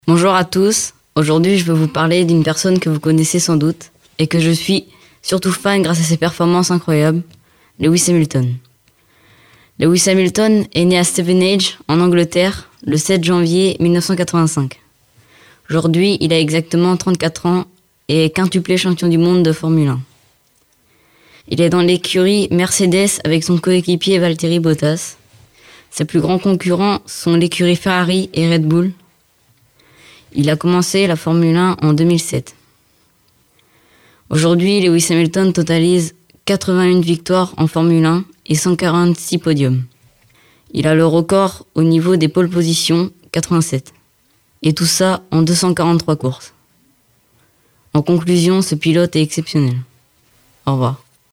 Bonjour à tous, aujourd'hui je veux vous parler d'une personne que vous connaissez sans doute et que je suis surtout fan grâce à ses performances incroyables, Lewis Hamilton. Lewis Hamilton est né à Stevenage, en Angleterre, le 7 janvier 1985. Aujourd'hui, il a exactement 34 ans et est quintuplé champion du monde de Formule 1. Il est dans l'écurie Mercedes avec son coéquipier Valtteri Bottas. Ses plus grands concurrents sont l'écurie Ferrari et Red Bull. Il a commencé la Formule 1 en 2007. Aujourd'hui, Lewis Hamilton totalise 81 victoires en Formule 1 et 146 podiums. Il a le record au niveau des pole positions, 87. Et tout ça en 243 courses. En conclusion, ce pilote est exceptionnel. Au revoir.